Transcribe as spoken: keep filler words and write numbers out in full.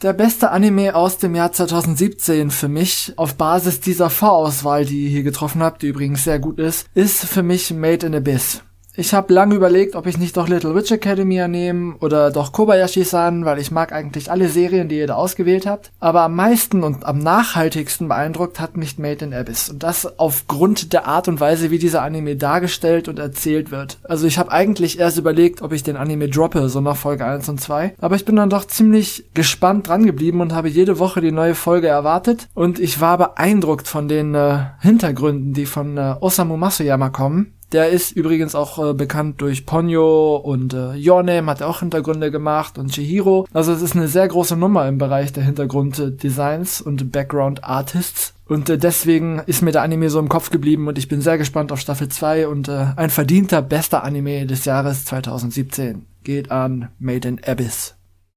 Der beste Anime aus dem Jahr zwanzig siebzehn für mich, auf Basis dieser Vorauswahl, die ihr hier getroffen habt, die übrigens sehr gut ist, ist für mich Made in Abyss. Ich habe lange überlegt, ob ich nicht doch Little Witch Academia nehme oder doch Kobayashi-san, weil ich mag eigentlich alle Serien, die ihr da ausgewählt habt. Aber am meisten und am nachhaltigsten beeindruckt hat mich Made in Abyss. Und das aufgrund der Art und Weise, wie dieser Anime dargestellt und erzählt wird. Also ich habe eigentlich erst überlegt, ob ich den Anime droppe, so nach Folge eins und zwei. Aber ich bin dann doch ziemlich gespannt dran geblieben und habe jede Woche die neue Folge erwartet. Und ich war beeindruckt von den äh, Hintergründen, die von äh, Osamu Masuyama kommen. Der ist übrigens auch äh, bekannt durch Ponyo und äh, Your Name hat er auch Hintergründe gemacht und Chihiro. Also es ist eine sehr große Nummer im Bereich der Hintergrunddesigns und Background Artists. Und äh, deswegen ist mir der Anime so im Kopf geblieben und ich bin sehr gespannt auf Staffel zwei und äh, ein verdienter bester Anime des Jahres zwanzig siebzehn geht an Made in Abyss.